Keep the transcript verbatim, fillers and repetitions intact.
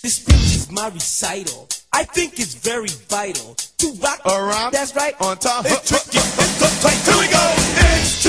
This speech is my recital. I think it's very vital to rock around. That's right. On top. It's tricky. It's so tight. Here we go. It's